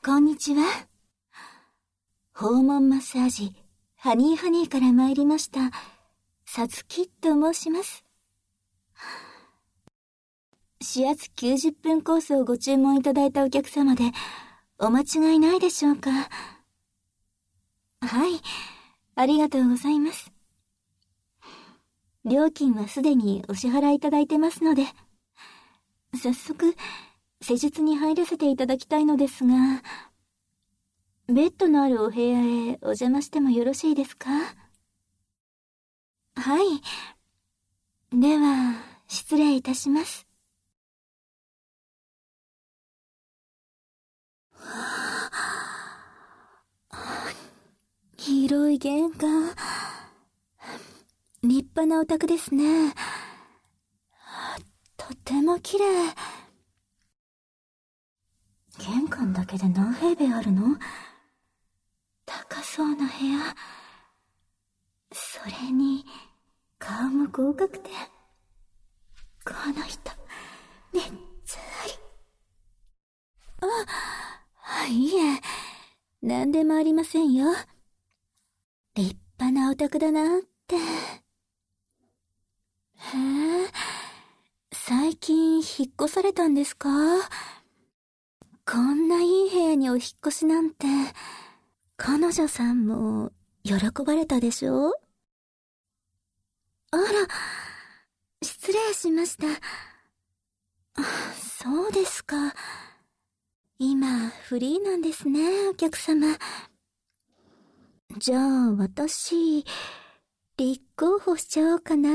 こんにちは。訪問マッサージ、ハニーハニーから参りました、さつきと申します。指圧90分コースをご注文いただいたお客様で、お間違いないでしょうか。はい、ありがとうございます。料金はすでにお支払いいただいてますので、早速、施術に入らせていただきたいのですが、ベッドのあるお部屋へお邪魔してもよろしいですか？はい。では、失礼いたします。広い玄関。立派なお宅ですね。とても綺麗。玄関だけで何平米あるの？高そうな部屋。それに、顔も合格点。この人、めっちゃあり。いえ、なんでもありませんよ。立派なお宅だなって。へえ、最近引っ越されたんですか？こんないい部屋にお引っ越しなんて、彼女さんも喜ばれたでしょ？あら、失礼しました。そうですか。今、フリーなんですね、お客様。じゃあ、私、立候補しちゃおうかな。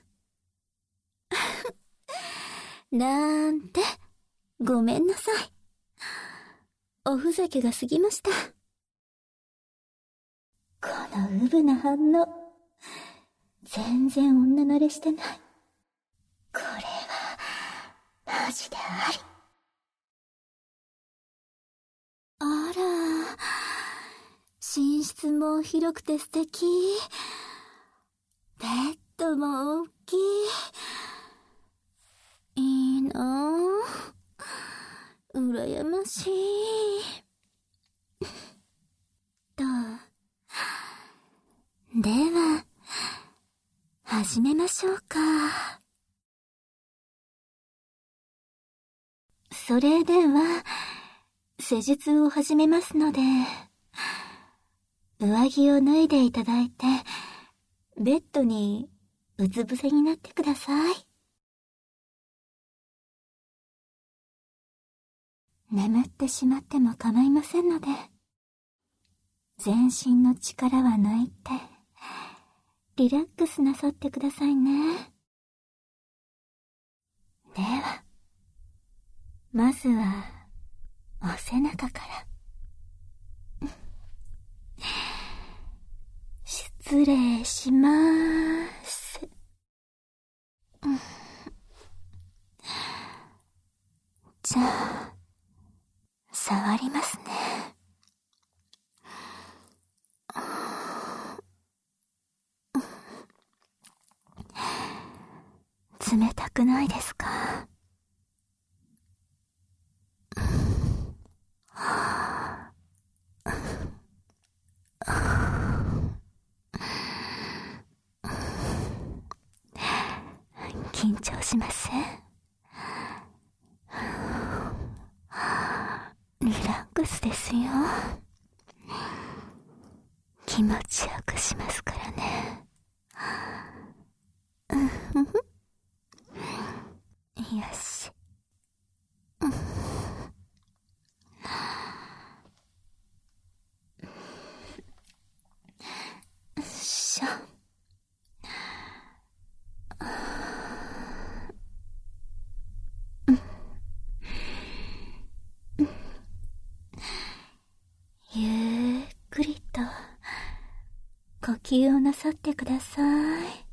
なんて、ごめんなさい。おふざけが過ぎました。このうぶな反応、全然女慣れしてない。これは、マジであり。あら、寝室も広くて素敵。ベッドも大きい。いいなぁ。羨ましい。と。では、始めましょうか。それでは、施術を始めますので、上着を脱いでいただいて、ベッドにうつ伏せになってください。眠ってしまっても構いませんので、全身の力は抜いて、リラックスなさってくださいね。では、まずは、お背中から。失礼しまーす。じゃあ、触りますね。冷たくないですか？緊張しません？リラックスですよ。気持ちよくしますからね。よし。しょ。ゆっくりと呼吸をなさってください。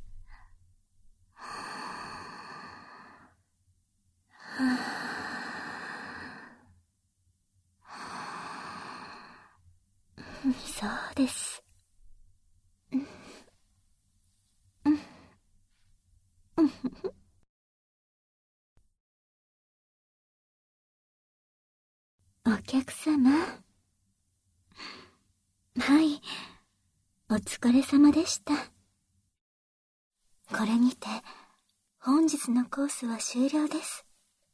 そうです。 お客様。はい、お疲れ様でした。これにて、本日のコースは終了です。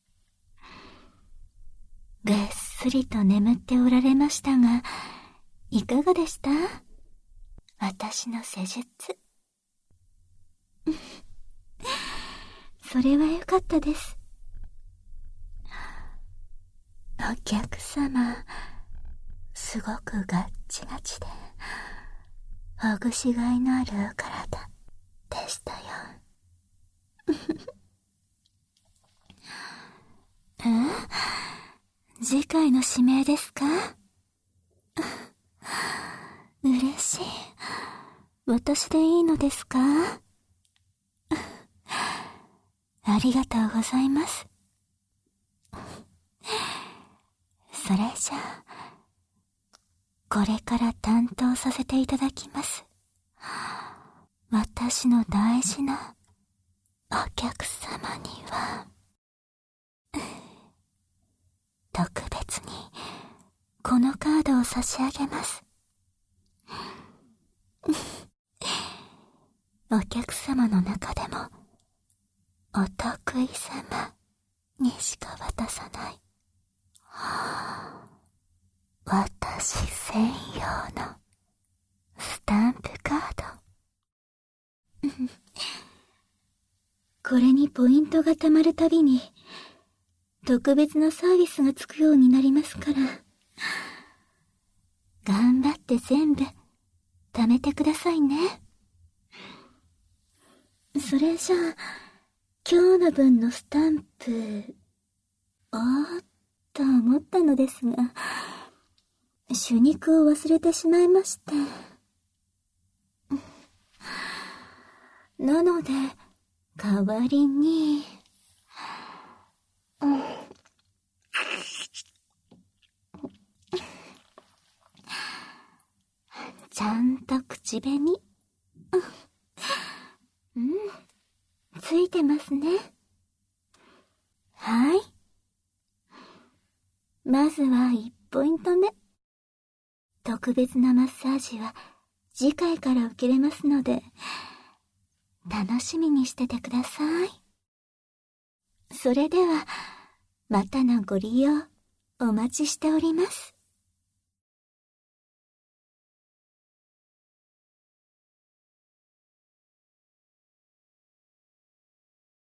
ぐっすりと眠っておられましたが、いかがでした？私の施術。それはよかったです。お客様、すごくガッチガチで、ほぐしがいのあるお体でしたよ。次回の指名ですか？嬉しい。私でいいのですか？ありがとうございます。それじゃあ、これから担当させていただきます。私の大事なお客様には、特別にこのカードを差し上げます。お客様の中でもお得意様にしか渡さない私専用のスタンプカード。これにポイントが貯まるたびに特別なサービスがつくようになりますから、頑張って全部貯めてくださいね。それじゃあ、今日の分のスタンプ、と思ったのですが、手肉を忘れてしまいまして。なので、代わりに、ちゃんと口紅。ついてますね。はい。まずは1ポイント目。特別なマッサージは次回から受けれますので、楽しみにしててください。それでは、またのご利用お待ちしております。